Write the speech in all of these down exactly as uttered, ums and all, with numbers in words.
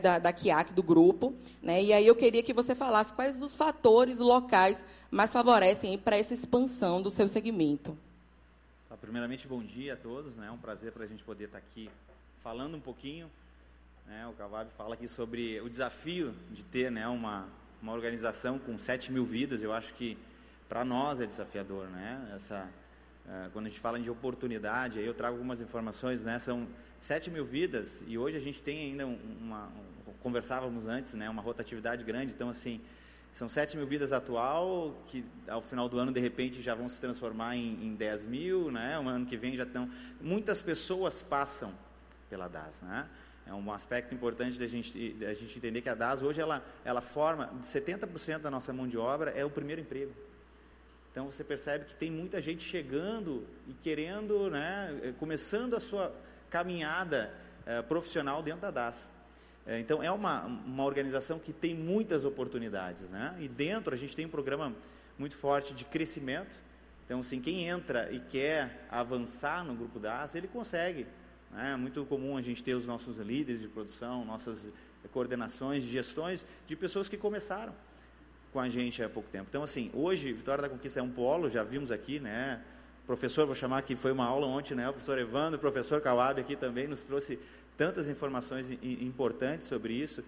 da, da Q I A C, do grupo, né? E aí eu queria que você falasse quais os fatores locais mais favorecem para essa expansão do seu segmento. Tá, primeiramente, bom dia a todos, né? É um prazer para a gente poder estar aqui falando um pouquinho, né? O Kawabe fala aqui sobre o desafio de ter, né, uma, uma organização com sete mil vidas. Eu acho que para nós é desafiador, né? Essa, uh, quando a gente fala de oportunidade, aí eu trago algumas informações, né? São sete mil vidas e hoje a gente tem ainda uma, um, conversávamos antes, né? Uma rotatividade grande, então assim, são sete mil vidas atual, que ao final do ano, de repente, já vão se transformar em, em dez mil, né? Um ano que vem já estão... Muitas pessoas passam pela D A S, né? É um aspecto importante da gente, da gente entender que a D A S, hoje, ela, ela forma... setenta por cento da nossa mão de obra é o primeiro emprego. Então, você percebe que tem muita gente chegando e querendo, né, começando a sua caminhada eh, profissional dentro da D A S. Eh, então, é uma, uma organização que tem muitas oportunidades, né? E dentro a gente tem um programa muito forte de crescimento. Então, assim, quem entra e quer avançar no grupo D A S, ele consegue. Né? É muito comum a gente ter os nossos líderes de produção, nossas coordenações, gestões de pessoas que começaram com a gente há pouco tempo. Então, assim, hoje, Vitória da Conquista é um polo, já vimos aqui, né? Professor, vou chamar que foi uma aula ontem, né? O professor Evandro, o professor Kawabe aqui também nos trouxe tantas informações importantes sobre isso.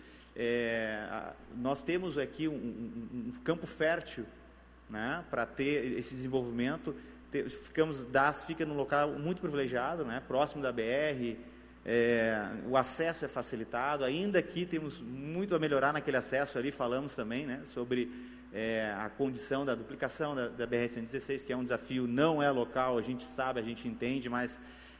É, a, nós temos aqui um, um, um campo fértil, né? Para ter esse desenvolvimento. Ter, ficamos, D A S fica num local muito privilegiado, né? Próximo da B R, é, o acesso é facilitado, ainda que temos muito a melhorar naquele acesso ali, falamos também, né, sobre é, a condição da duplicação da, da B R cento e dezesseis, que é um desafio, não é local, a gente sabe, a gente entende, mas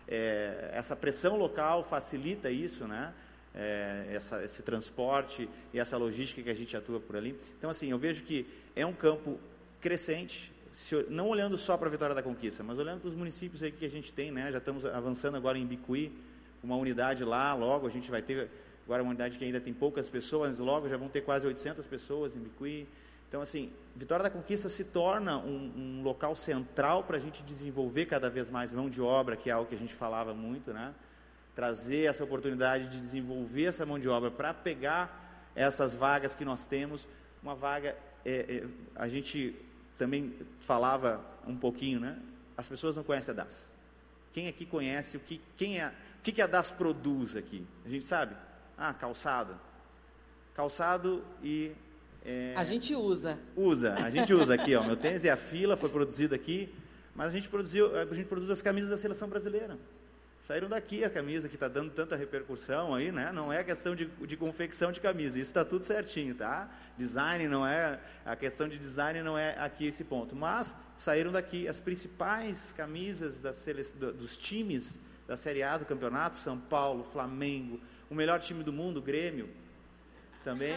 é, essa pressão local facilita isso, né, é, essa, esse transporte e essa logística que a gente atua por ali. Então, assim, eu vejo que é um campo crescente, se, não olhando só para a Vitória da Conquista, mas olhando para os municípios aí que a gente tem, né, já estamos avançando agora em Bicuí, uma unidade lá, logo a gente vai ter, agora uma unidade que ainda tem poucas pessoas, logo já vão ter quase oitocentas pessoas em Bicuí. Então, assim, Vitória da Conquista se torna um, um local central para a gente desenvolver cada vez mais mão de obra, que é algo que a gente falava muito, né? Trazer essa oportunidade de desenvolver essa mão de obra para pegar essas vagas que nós temos. Uma vaga, é, é, a gente também falava um pouquinho, né? As pessoas não conhecem a D A S. Quem aqui conhece o que, quem é... O que, que a D A S produz aqui? A gente sabe? Ah, calçado. Calçado e... É, a gente usa. Usa. A gente usa aqui, ó. Meu tênis e a fila foi produzido aqui, mas a gente, produziu, a gente produz as camisas da seleção brasileira. Saíram daqui a camisa que está dando tanta repercussão aí, né? Não é questão de, de confecção de camisa, isso está tudo certinho, tá? Design não é... A questão de design não é aqui esse ponto. Mas saíram daqui as principais camisas das sele, dos times da Série A do campeonato, São Paulo, Flamengo, o melhor time do mundo, Grêmio, também,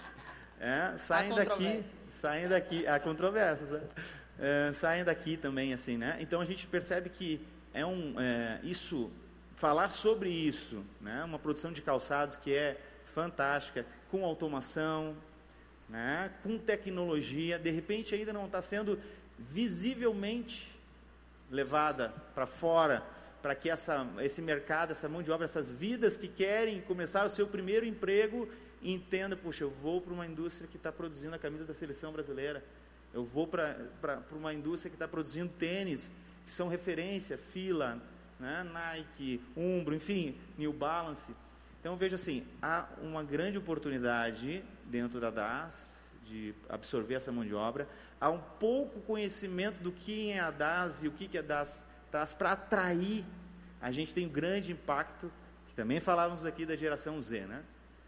é, saem daqui, saem daqui, há controvérsias, né? É, saem daqui também, assim, né? Então a gente percebe que é um, é, isso, falar sobre isso, né? Uma produção de calçados que é fantástica, com automação, né? Com tecnologia, de repente ainda não está sendo visivelmente levada para fora, para que essa, esse mercado, essa mão de obra, essas vidas que querem começar o seu primeiro emprego, entenda, puxa, eu vou para uma indústria que está produzindo a camisa da seleção brasileira, eu vou para uma indústria que está produzindo tênis, que são referência, Fila, né, Nike, Umbro, enfim, New Balance. Então, eu vejo assim, há uma grande oportunidade dentro da D A S, de absorver essa mão de obra, há um pouco conhecimento do que é a D A S e o que a D A S traz para atrair. A gente tem um grande impacto, que também falávamos aqui da geração Z, né?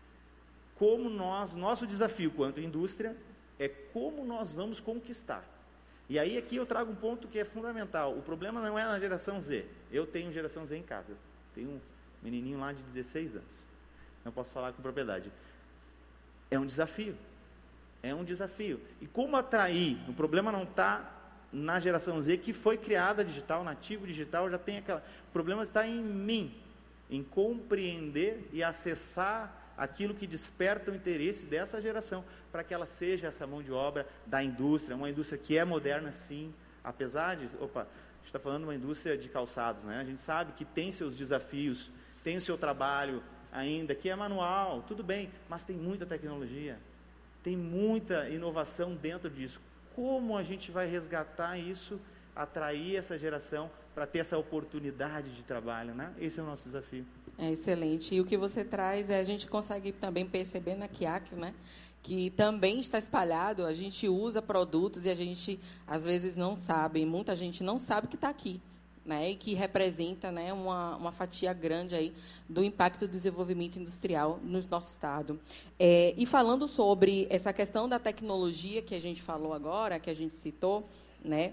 Como nós, nosso desafio quanto indústria é como nós vamos conquistar. E aí aqui eu trago um ponto que é fundamental. O problema não é na geração Z. Eu tenho geração Z em casa. Tenho um menininho lá de dezesseis anos. Não posso falar com propriedade. É um desafio. É um desafio. E como atrair? O problema não está na geração Z, que foi criada digital, nativo digital, já tem aquela... O problema está em mim, em compreender e acessar aquilo que desperta o interesse dessa geração, para que ela seja essa mão de obra da indústria, uma indústria que é moderna, sim, apesar de... Opa, a gente está falando de uma indústria de calçados, né? A gente sabe que tem seus desafios, tem o seu trabalho ainda, que é manual, tudo bem, mas tem muita tecnologia, tem muita inovação dentro disso. Como a gente vai resgatar isso, atrair essa geração para ter essa oportunidade de trabalho, né? Esse é o nosso desafio. É excelente. E o que você traz, é, a gente consegue também perceber na Quiac, né, que também está espalhado, a gente usa produtos e a gente, às vezes, não sabe, muita gente não sabe que está aqui, né, e que representa, né, uma, uma fatia grande aí do impacto do desenvolvimento industrial no nosso Estado. É, e falando sobre essa questão da tecnologia que a gente falou agora, que a gente citou, né,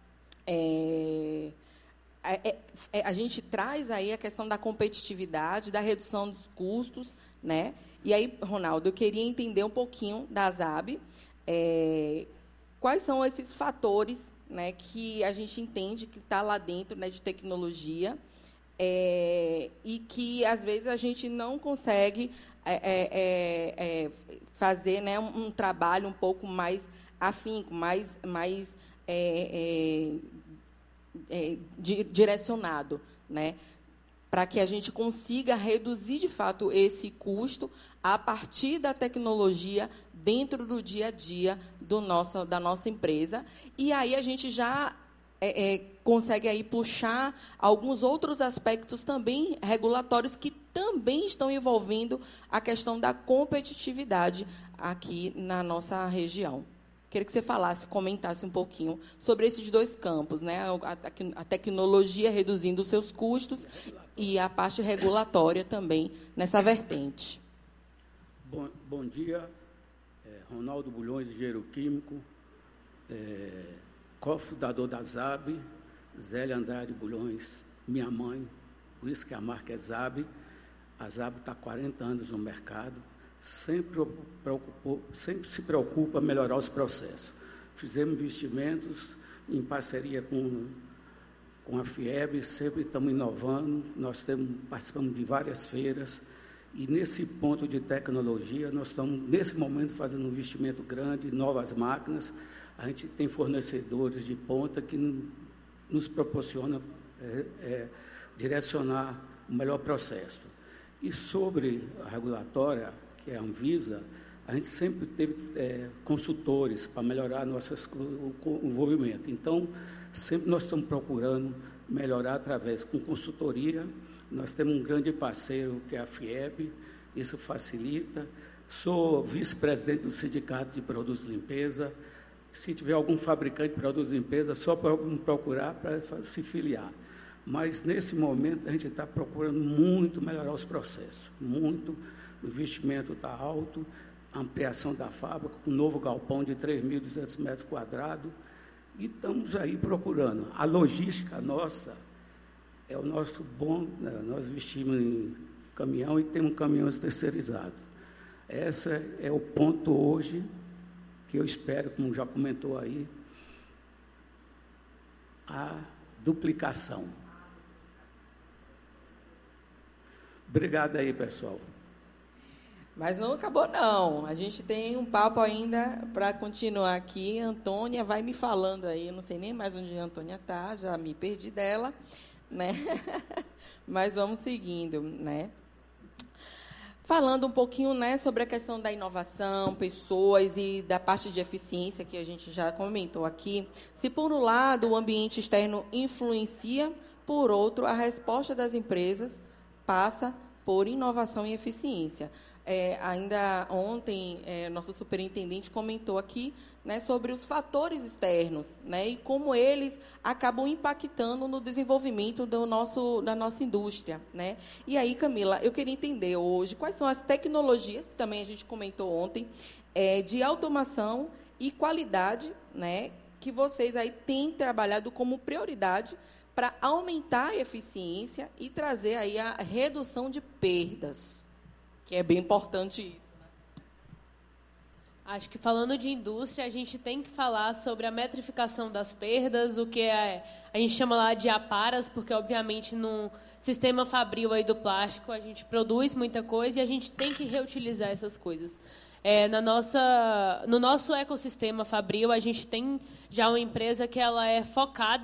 é, é, é, a gente traz aí a questão da competitividade, da redução dos custos, né? E aí, Ronaldo, eu queria entender um pouquinho da ZAB, é, quais são esses fatores, né, que a gente entende que está lá dentro, né, de tecnologia, é, e que, às vezes, a gente não consegue é, é, é, fazer, né, um, um trabalho um pouco mais afinco, mais, mais é, é, é, direcionado, né, para que a gente consiga reduzir, de fato, esse custo a partir da tecnologia dentro do dia a dia do nosso, da nossa empresa. E aí a gente já é, é, consegue aí puxar alguns outros aspectos também regulatórios que também estão envolvendo a questão da competitividade aqui na nossa região. Queria que você falasse, comentasse um pouquinho sobre esses dois campos, né? A tecnologia reduzindo os seus custos e a parte regulatória também nessa vertente. Bom, bom dia, é, Ronaldo Bulhões, engenheiro químico, é, cofundador da ZAB, Zélia Andrade Bulhões, minha mãe, por isso que a marca é ZAB. A ZAB está há quarenta anos no mercado, sempre, preocupou, sempre se preocupa em melhorar os processos. Fizemos investimentos em parceria com, com a FIEB, sempre estamos inovando, nós temos, participamos de várias feiras, e nesse ponto de tecnologia, nós estamos, nesse momento, fazendo um investimento grande, novas máquinas. A gente tem fornecedores de ponta que nos proporcionam é, é, direcionar o melhor processo. E sobre a regulatória, que é a Anvisa, a gente sempre teve é, consultores para melhorar nossas, o envolvimento. Então, sempre nós estamos procurando melhorar através com consultoria. Nós temos um grande parceiro, que é a FIEB, isso facilita. Sou vice-presidente do Sindicato de Produtos de Limpeza. Se tiver algum fabricante de produtos de limpeza, só para me procurar para se filiar. Mas, nesse momento, a gente está procurando muito melhorar os processos, muito. O investimento está alto, a ampliação da fábrica, com um novo galpão de três mil e duzentos metros quadrados, e estamos aí procurando. A logística nossa é o nosso bom, né? Nós investimos em caminhão e temos caminhões terceirizados. Esse é o ponto hoje que eu espero, como já comentou aí, a duplicação. Obrigado aí, pessoal. Mas não acabou, não. A gente tem um papo ainda para continuar aqui. Antônia vai me falando aí, eu não sei nem mais onde a Antônia está, já me perdi dela, né? Mas vamos seguindo, né? Falando um pouquinho, né, sobre a questão da inovação, pessoas e da parte de eficiência que a gente já comentou aqui. Se, por um lado, o ambiente externo influencia, por outro, a resposta das empresas passa por inovação e eficiência. É, ainda ontem, é, nosso superintendente comentou aqui, né, sobre os fatores externos, né, e como eles acabam impactando no desenvolvimento do nosso, da nossa indústria, né? E aí, Camila, eu queria entender hoje quais são as tecnologias, que também a gente comentou ontem, é, de automação e qualidade, né, que vocês aí têm trabalhado como prioridade para aumentar a eficiência e trazer aí a redução de perdas, que é bem importante isso. Acho que, falando de indústria, a gente tem que falar sobre a metrificação das perdas, o que é, a gente chama lá de aparas, porque, obviamente, no sistema fabril aí do plástico, a gente produz muita coisa e a gente tem que reutilizar essas coisas. É, na nossa, no nosso ecossistema fabril, a gente tem já uma empresa que ela é focada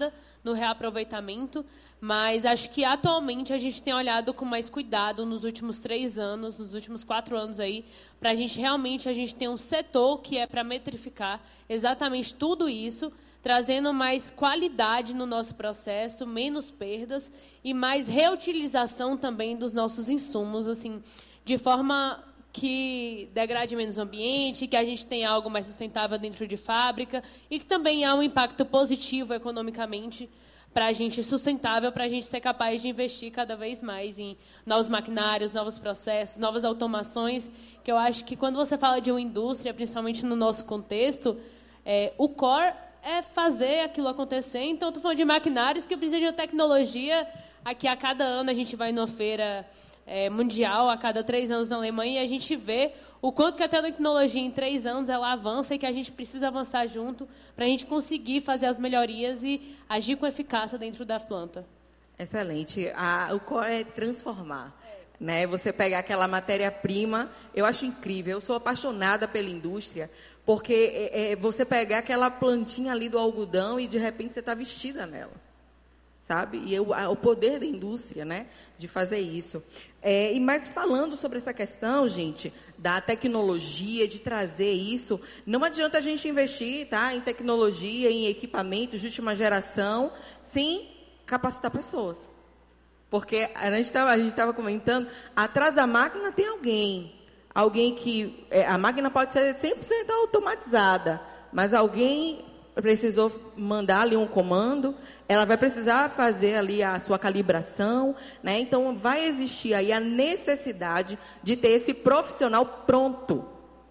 no reaproveitamento, mas acho que atualmente a gente tem olhado com mais cuidado nos últimos três anos, nos últimos quatro anos aí, para a gente realmente a gente ter um setor que é para metrificar exatamente tudo isso, trazendo mais qualidade no nosso processo, menos perdas e mais reutilização também dos nossos insumos, assim, de forma que degrade menos o ambiente, que a gente tenha algo mais sustentável dentro de fábrica e que também há um impacto positivo economicamente para a gente, sustentável, para a gente ser capaz de investir cada vez mais em novos maquinários, novos processos, novas automações, que eu acho que quando você fala de uma indústria, principalmente no nosso contexto, é, o core é fazer aquilo acontecer. Então, estou falando de maquinários que precisam de tecnologia. Aqui, a cada ano, a gente vai numa feira é, mundial, a cada três anos na Alemanha, e a gente vê o quanto que a tecnologia, em três anos, ela avança e que a gente precisa avançar junto para a gente conseguir fazer as melhorias e agir com eficácia dentro da planta. Excelente. A, o core é transformar. Né? Você pegar aquela matéria-prima, eu acho incrível. Eu sou apaixonada pela indústria, porque é, é, você pegar aquela plantinha ali do algodão e, de repente, você está vestida nela. Sabe? E eu, a, o poder da indústria, né, de fazer isso. É, e mais falando sobre essa questão, gente, da tecnologia, de trazer isso, não adianta a gente investir, tá, em tecnologia, em equipamentos de última geração, sem capacitar pessoas. Porque a gente estava comentando, atrás da máquina tem alguém. Alguém que... É, a máquina pode ser cem por cento automatizada, mas alguém precisou mandar ali um comando, ela vai precisar fazer ali a sua calibração, né? Então, vai existir aí a necessidade de ter esse profissional pronto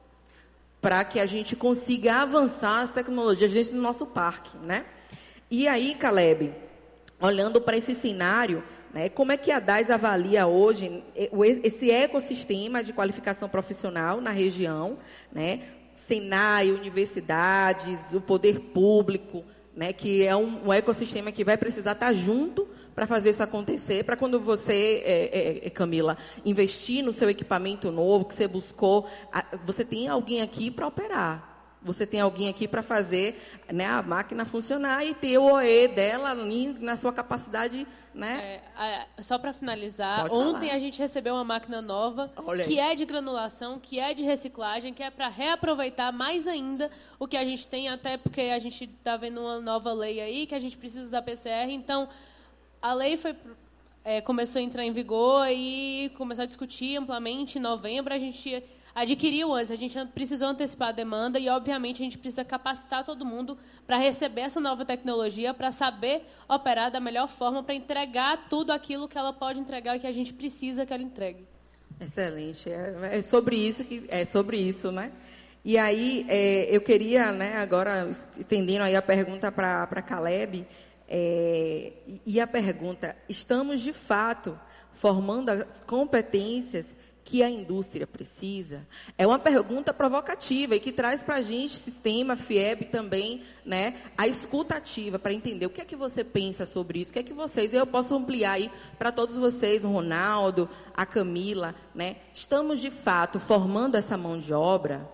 para que a gente consiga avançar as tecnologias dentro do nosso parque, né? E aí, Caleb, olhando para esse cenário, né, como é que a D A S avalia hoje esse ecossistema de qualificação profissional na região, né? Senai, universidades, o poder público, né, que é um, um ecossistema que vai precisar estar junto para fazer isso acontecer, para quando você, é, é, Camila, investir no seu equipamento novo, que você buscou, você tem alguém aqui para operar. Você tem alguém aqui para fazer, né, a máquina funcionar e ter o O E dela ali na sua capacidade, né? É, só para finalizar, Pode ontem falar. A gente recebeu uma máquina nova, Olha que aí. é de granulação, que é de reciclagem, que é para reaproveitar mais ainda o que a gente tem, até porque a gente está vendo uma nova lei aí, que a gente precisa usar P C R. Então, a lei foi... É, começou a entrar em vigor e começou a discutir amplamente em novembro. A gente adquiriu antes, a gente precisou antecipar a demanda e, obviamente, a gente precisa capacitar todo mundo para receber essa nova tecnologia, para saber operar da melhor forma, para entregar tudo aquilo que ela pode entregar e que a gente precisa que ela entregue. Excelente. É, é sobre isso, que, é sobre isso, né? E aí, é, eu queria, né, agora, estendendo aí a pergunta para a Caleb, É, e a pergunta, estamos de fato formando as competências que a indústria precisa? É uma pergunta provocativa e que traz para a gente, sistema, FIEB também, né, a escuta ativa para entender o que é que você pensa sobre isso, o que é que vocês, eu posso ampliar aí para todos vocês, o Ronaldo, a Camila, né, estamos de fato formando essa mão de obra?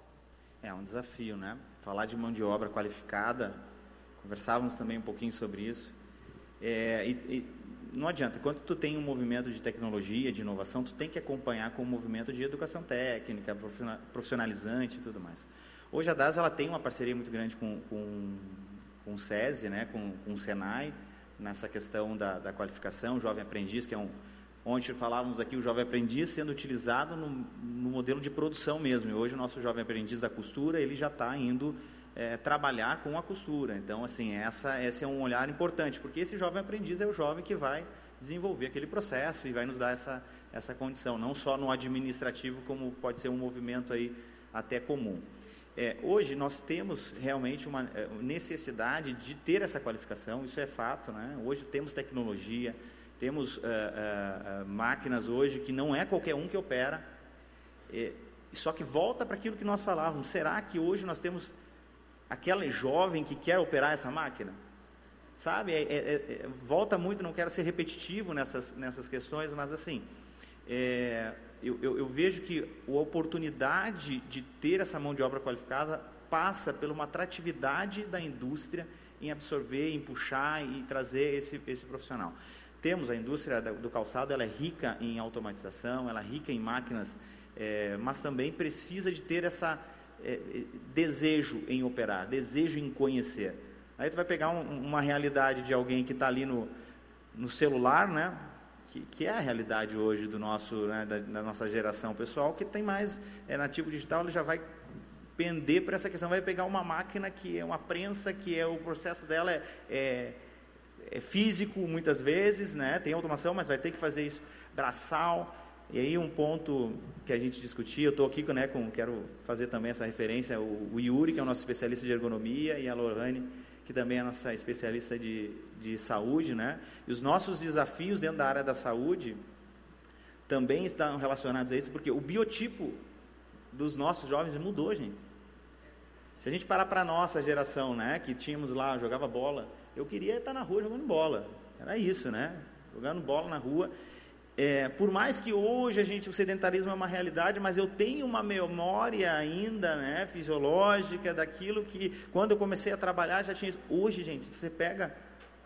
É um desafio, né? Falar de mão de obra qualificada. Conversávamos também um pouquinho sobre isso. É, e, e não adianta, quando tu tem um movimento de tecnologia, de inovação, tu tem que acompanhar com o movimento de educação técnica, profissionalizante e tudo mais. Hoje a D A S ela tem uma parceria muito grande com, com, com o SESI, né, com, com o Senai, nessa questão da, da qualificação, jovem aprendiz, que é um, onde falávamos aqui, o jovem aprendiz sendo utilizado no, no modelo de produção mesmo. E hoje o nosso jovem aprendiz da costura, ele já está indo É, trabalhar com a costura. Então, assim, essa, esse é um olhar importante, porque esse jovem aprendiz é o jovem que vai desenvolver aquele processo e vai nos dar essa, essa condição, não só no administrativo, como pode ser um movimento aí até comum. É, hoje, nós temos realmente uma necessidade de ter essa qualificação, isso é fato, né? Hoje temos tecnologia, temos uh, uh, uh, máquinas hoje que não é qualquer um que opera, é, só que volta para aquilo que nós falávamos. Será que hoje nós temos aquela jovem que quer operar essa máquina? Sabe, é, é, é, volta muito, não quero ser repetitivo nessas, nessas questões, mas assim, é, eu, eu, eu vejo que a oportunidade de ter essa mão de obra qualificada passa por uma atratividade da indústria em absorver, em puxar e trazer esse, esse profissional. Temos a indústria do calçado, ela é rica em automatização, ela é rica em máquinas, é, mas também precisa de ter essa é, desejo em operar, desejo em conhecer. Aí tu vai pegar um, uma realidade de alguém que está ali no, no celular, né? Que, que é a realidade hoje do nosso, né, da, da nossa geração. O pessoal que tem mais é, nativo digital, ele já vai pender para essa questão, vai pegar uma máquina que é uma prensa, que é o processo dela é, é é físico muitas vezes, né? Tem automação, mas vai ter que fazer isso braçal. E aí um ponto que a gente discutia, eu estou aqui, né, com, quero fazer também essa referência, o, o Yuri, que é o nosso especialista de ergonomia, e a Lorane, que também é a nossa especialista de, de saúde, né? E os nossos desafios dentro da área da saúde também estão relacionados a isso, porque o biotipo dos nossos jovens mudou, gente. Se a gente parar para a nossa geração, né, que tínhamos lá, jogava bola, eu queria estar na rua jogando bola, era isso, né? Jogando bola na rua. É, por mais que hoje a gente, o sedentarismo é uma realidade, mas eu tenho uma memória ainda, né, fisiológica daquilo que, quando eu comecei a trabalhar, já tinha isso. Hoje, gente, você pega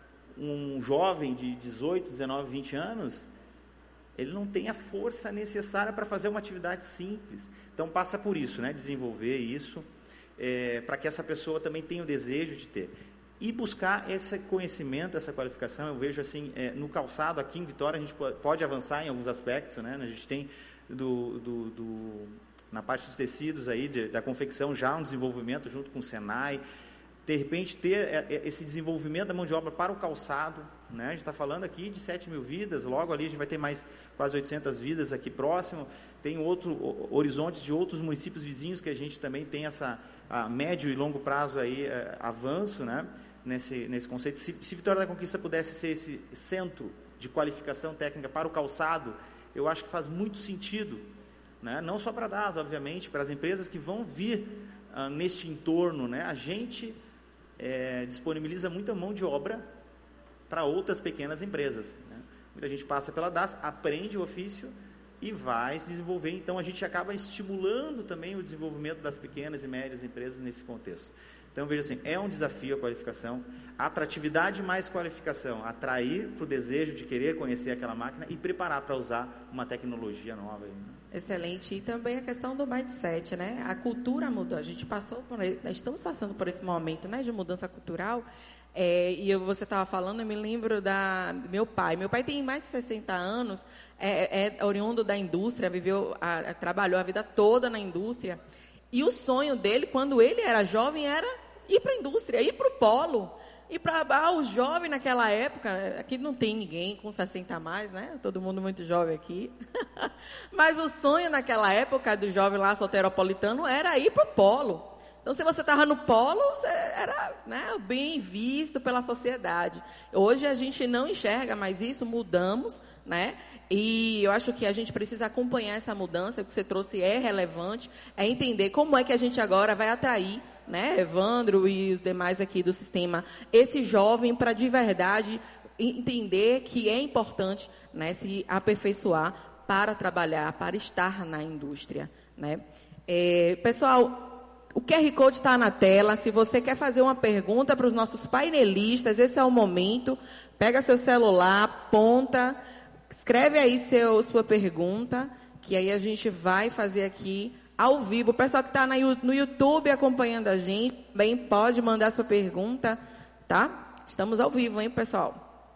um jovem de dezoito, dezenove, vinte anos, ele não tem a força necessária para fazer uma atividade simples. Então, passa por isso, né, desenvolver isso, é, para que essa pessoa também tenha o desejo de ter. E buscar esse conhecimento, essa qualificação. Eu vejo assim, é, no calçado aqui em Vitória, a gente pode avançar em alguns aspectos, né? A gente tem, do, do, do, na parte dos tecidos, aí, de, da confecção, já um desenvolvimento junto com o Senai. De repente, ter esse desenvolvimento da mão de obra para o calçado, né? A gente está falando aqui de sete mil vidas, logo ali a gente vai ter mais quase oitocentas vidas aqui próximo. Tem outro, horizontes de outros municípios vizinhos que a gente também tem essa, a médio e longo prazo aí, é, avanço, né? Nesse, nesse conceito. Se, se Vitória da Conquista pudesse ser esse centro de qualificação técnica para o calçado, eu acho que faz muito sentido, né? Não só para a D A S, obviamente, para as empresas que vão vir ah, neste entorno, né? A gente é, disponibiliza muita mão de obra para outras pequenas empresas, né? Muita gente passa pela D A S, aprende o ofício e vai se desenvolver. Então, a gente acaba estimulando também o desenvolvimento das pequenas e médias empresas nesse contexto. Então, veja assim, é um desafio a qualificação, atratividade mais qualificação, atrair para o desejo de querer conhecer aquela máquina e preparar para usar uma tecnologia nova. Aí, né? Excelente. E também a questão do mindset, né? A cultura mudou. A gente passou por, estamos passando por esse momento, né, de mudança cultural. É, e eu, você estava falando, eu me lembro da meu pai. Meu pai tem mais de sessenta anos, é, é oriundo da indústria, viveu, a, a, trabalhou a vida toda na indústria. E o sonho dele, quando ele era jovem, era ir para a indústria, ir para o polo. E para ah, o jovem naquela época, aqui não tem ninguém com sessenta a mais, né? Todo mundo muito jovem aqui. Mas o sonho naquela época do jovem lá soteropolitano era ir para o polo. Então, se você estava no polo, você era, né, bem visto pela sociedade. Hoje a gente não enxerga mais isso, mudamos, né? E eu acho que a gente precisa acompanhar essa mudança, o que você trouxe é relevante, é entender como é que a gente agora vai atrair, né, Evandro e os demais aqui do sistema, esse jovem para de verdade entender que é importante, né, se aperfeiçoar para trabalhar, para estar na indústria, né? É, pessoal, o Q R Code está na tela. Se você quer fazer uma pergunta para os nossos painelistas, esse é o momento. Pega seu celular, aponta, escreve aí seu, sua pergunta, que aí a gente vai fazer aqui ao vivo. O pessoal que está no YouTube acompanhando a gente, também pode mandar sua pergunta, tá? Estamos ao vivo, hein, pessoal?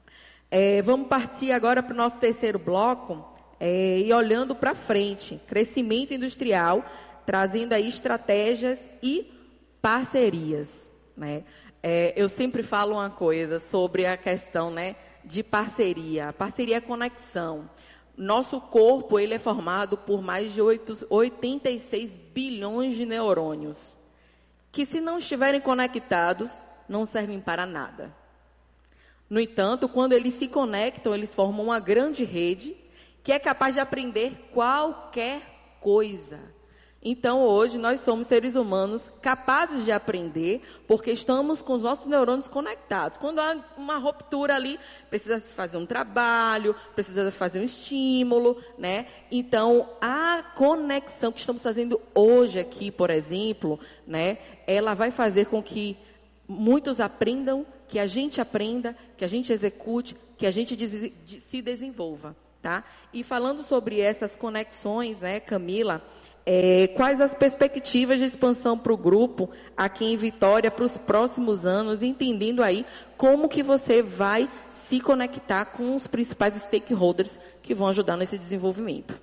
É, vamos partir agora para o nosso terceiro bloco, é, e olhando para frente, crescimento industrial, trazendo aí estratégias e parcerias, né? É, eu sempre falo uma coisa sobre a questão, né, de parceria. A parceria é conexão. Nosso corpo, ele é formado por mais de oitenta e seis bilhões de neurônios, que, se não estiverem conectados, não servem para nada. No entanto, quando eles se conectam, eles formam uma grande rede que é capaz de aprender qualquer coisa. Então, hoje, nós somos seres humanos capazes de aprender, porque estamos com os nossos neurônios conectados. Quando há uma ruptura ali, precisa se fazer um trabalho, precisa fazer um estímulo, né? Então, a conexão que estamos fazendo hoje aqui, por exemplo, né, ela vai fazer com que muitos aprendam, que a gente aprenda, que a gente execute, que a gente des- de- se desenvolva, tá? E falando sobre essas conexões, né, Camila, é, quais as perspectivas de expansão para o grupo aqui em Vitória para os próximos anos, entendendo aí como que você vai se conectar com os principais stakeholders que vão ajudar nesse desenvolvimento?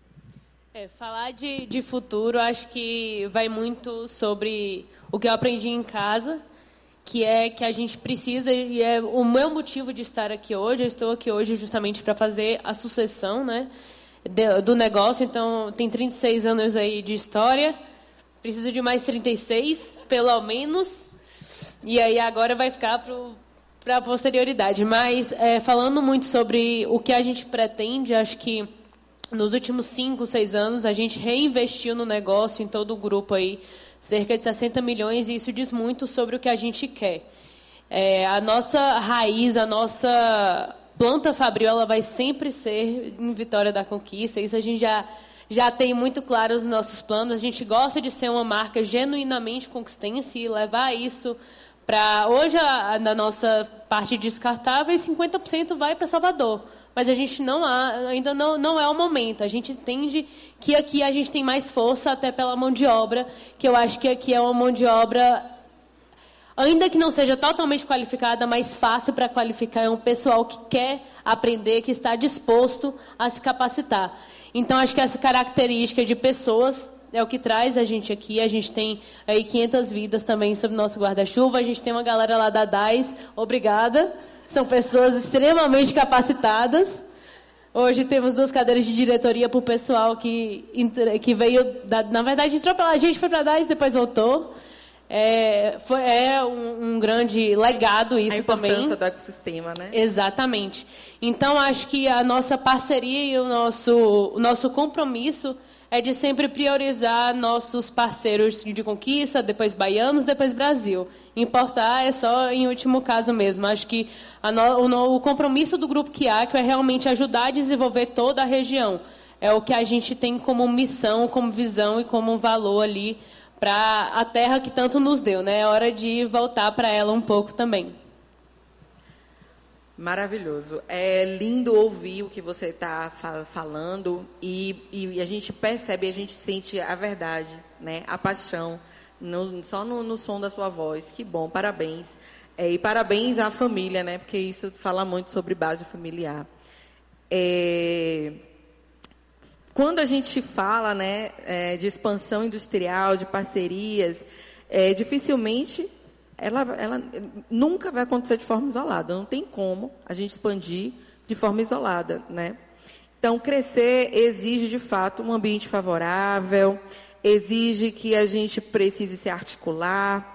É, falar de, de futuro, acho que vai muito sobre o que eu aprendi em casa, que é que a gente precisa, e é o meu motivo de estar aqui hoje. Eu estou aqui hoje justamente para fazer a sucessão, né, de, do negócio. Então, tem trinta e seis anos aí de história, preciso de mais trinta e seis, pelo menos, e aí agora vai ficar para a posterioridade. Mas, é, falando muito sobre o que a gente pretende, acho que nos últimos cinco, seis anos, a gente reinvestiu no negócio, em todo o grupo aí, cerca de sessenta milhões, e isso diz muito sobre o que a gente quer. É, a nossa raiz, a nossa planta fabril, ela vai sempre ser em Vitória da Conquista. Isso a gente já, já tem muito claro nos nossos planos. A gente gosta de ser uma marca genuinamente conquistense e levar isso para... Hoje, a, a, na nossa parte de descartáveis, cinquenta por cento vai para Salvador. Mas a gente não há, ainda não, não é o momento. A gente entende que aqui a gente tem mais força até pela mão de obra, que eu acho que aqui é uma mão de obra, ainda que não seja totalmente qualificada, mais fácil para qualificar. É um pessoal que quer aprender, que está disposto a se capacitar. Então, acho que essa característica de pessoas é o que traz a gente aqui. A gente tem aí quinhentas vidas também sob nosso guarda-chuva. A gente tem uma galera lá da D A S, obrigada. São pessoas extremamente capacitadas. Hoje temos duas cadeiras de diretoria para o pessoal que, que veio... Da, na verdade, entrou pela gente, foi para a D A S e depois voltou. É, foi, é um, um grande legado isso também. A importância também do ecossistema, né? Exatamente. Então, acho que a nossa parceria e o nosso, o nosso compromisso é de sempre priorizar nossos parceiros de conquista, depois baianos, depois Brasil. Importar é só em último caso mesmo. Acho que a no, o, o compromisso do Grupo Quiaco é realmente ajudar a desenvolver toda a região. É o que a gente tem como missão, como visão e como valor ali para a terra que tanto nos deu, né? É hora de voltar para ela um pouco também. Maravilhoso. É lindo ouvir o que você está falando e, e a gente percebe, a gente sente a verdade, né? A paixão, no, só no, no som da sua voz. Que bom, parabéns. É, e parabéns à família, né? Porque isso fala muito sobre base familiar. É, quando a gente fala, né, é, de expansão industrial, de parcerias, é, dificilmente... Ela, ela nunca vai acontecer de forma isolada. Não tem como a gente expandir de forma isolada, né? Então, crescer exige, de fato, um ambiente favorável, exige que a gente precise se articular,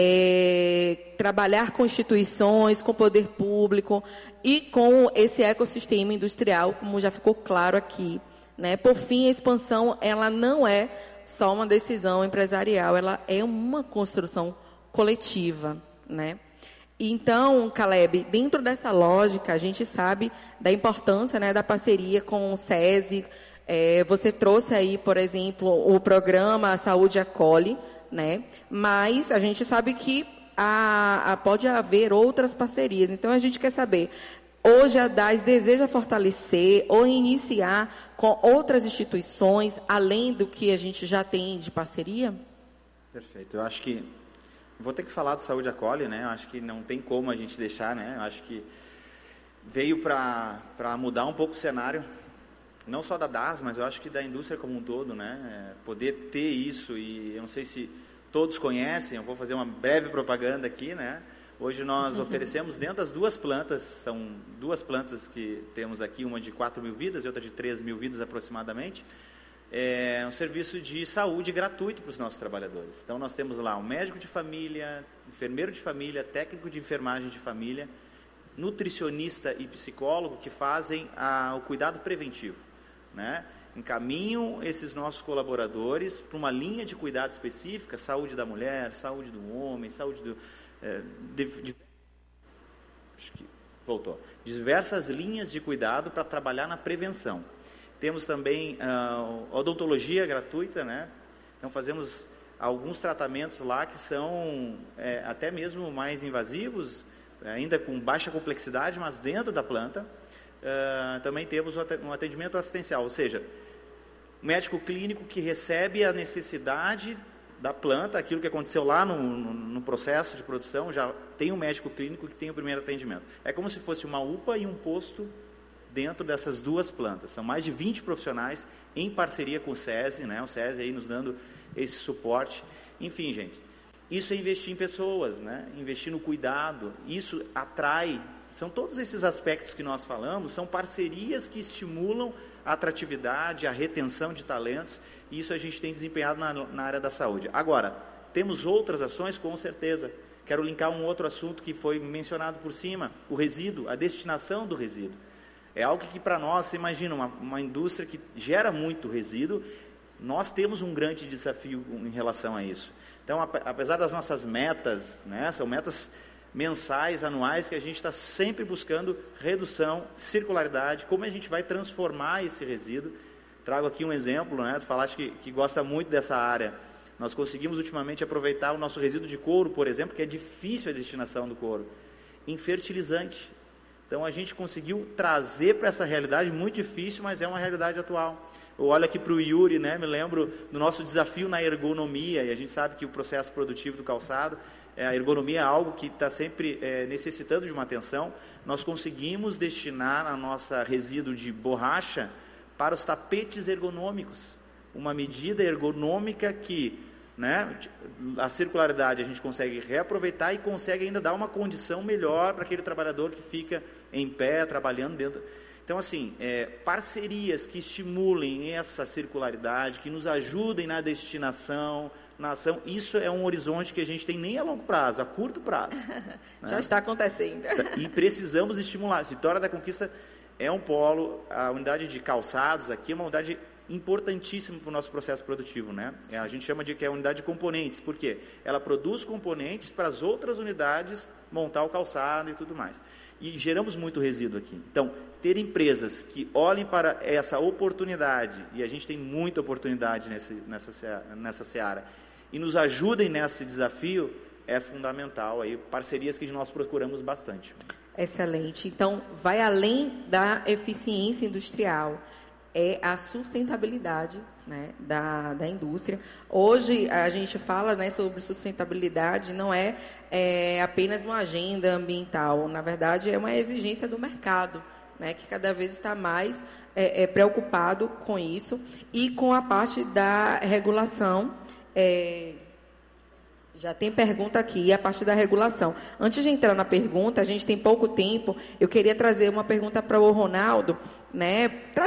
é, trabalhar com instituições, com o poder público e com esse ecossistema industrial, como já ficou claro aqui, né? Por fim, a expansão ela não é só uma decisão empresarial, ela é uma construção coletiva, né? Então, Caleb, dentro dessa lógica, a gente sabe da importância, né, da parceria com o SESI. É, você trouxe aí, por exemplo, o programa Saúde Acolhe, né? Mas a gente sabe que a, a, pode haver outras parcerias. Então, a gente quer saber, hoje a D A S deseja fortalecer ou iniciar com outras instituições, além do que a gente já tem de parceria? Perfeito. Eu acho que vou ter que falar do Saúde Acolhe, né? Eu acho que não tem como a gente deixar, né? Eu acho que veio para para mudar um pouco o cenário, não só da D A S, mas eu acho que da indústria como um todo, né? É, poder ter isso, e eu não sei se todos conhecem, eu vou fazer uma breve propaganda aqui, né? Hoje nós oferecemos dentro das duas plantas, são duas plantas que temos aqui, uma de quatro mil vidas e outra de três mil vidas aproximadamente, é um serviço de saúde gratuito para os nossos trabalhadores. Então, nós temos lá um médico de família, enfermeiro de família, técnico de enfermagem de família, nutricionista e psicólogo que fazem a, o cuidado preventivo, né? Encaminham esses nossos colaboradores para uma linha de cuidado específica, saúde da mulher, saúde do homem, saúde do... É, de, de, acho que voltou. Diversas linhas de cuidado para trabalhar na prevenção. Temos também uh, odontologia gratuita, né? Então fazemos alguns tratamentos lá que são é, até mesmo mais invasivos, ainda com baixa complexidade, mas dentro da planta. Uh, também temos um atendimento assistencial, ou seja, médico clínico que recebe a necessidade da planta, aquilo que aconteceu lá no, no, no processo de produção, já tem um médico clínico que tem o primeiro atendimento. É como se fosse uma U P A e um posto dentro dessas duas plantas. São mais de vinte profissionais em parceria com o SESI, né? O SESI aí nos dando esse suporte. Enfim, gente, isso é investir em pessoas, né? Investir no cuidado, isso atrai. São todos esses aspectos que nós falamos, são parcerias que estimulam a atratividade, a retenção de talentos, e isso a gente tem desempenhado na, na área da saúde. Agora, temos outras ações, com certeza. Quero linkar um outro assunto que foi mencionado por cima, o resíduo, a destinação do resíduo. É algo que para nós, você imagina, uma, uma indústria que gera muito resíduo, nós temos um grande desafio em relação a isso. Então, apesar das nossas metas, né, são metas mensais, anuais, que a gente está sempre buscando redução, circularidade, como a gente vai transformar esse resíduo. Trago aqui um exemplo, né? Tu falaste que, que gosta muito dessa área. Nós conseguimos ultimamente aproveitar o nosso resíduo de couro, por exemplo, que é difícil a destinação do couro, em fertilizante. Então a gente conseguiu trazer para essa realidade muito difícil, mas é uma realidade atual. Eu olho aqui para o Yuri, né? Me lembro do nosso desafio na ergonomia, e a gente sabe que o processo produtivo do calçado, a ergonomia é algo que está sempre é, necessitando de uma atenção. Nós conseguimos destinar a nossa resíduo de borracha para os tapetes ergonômicos. Uma medida ergonômica que, né, a circularidade a gente consegue reaproveitar e consegue ainda dar uma condição melhor para aquele trabalhador que fica em pé, trabalhando dentro. Então, assim, é, parcerias que estimulem essa circularidade, que nos ajudem na destinação, na ação, isso é um horizonte que a gente tem nem a longo prazo, a curto prazo. Já né? está acontecendo. E precisamos estimular. Vitória da Conquista é um polo, a unidade de calçados aqui é uma unidade importantíssima para o nosso processo produtivo, né? Sim. A gente chama de que é a unidade de componentes, porque ela produz componentes para as outras unidades montar o calçado e tudo mais. E geramos muito resíduo aqui. Então, ter empresas que olhem para essa oportunidade, e a gente tem muita oportunidade nesse, nessa, nessa seara, e nos ajudem nesse desafio, é fundamental. Aí, parcerias que nós procuramos bastante. Excelente. Então, vai além da eficiência industrial, é a sustentabilidade, né, da, da indústria. Hoje, a gente fala, né, sobre sustentabilidade, não é, é apenas uma agenda ambiental, na verdade, é uma exigência do mercado, né, que cada vez está mais é, é, preocupado com isso, e com a parte da regulação. É, já tem pergunta aqui, a parte da regulação. Antes de entrar na pergunta, a gente tem pouco tempo, eu queria trazer uma pergunta para o Ronaldo, né,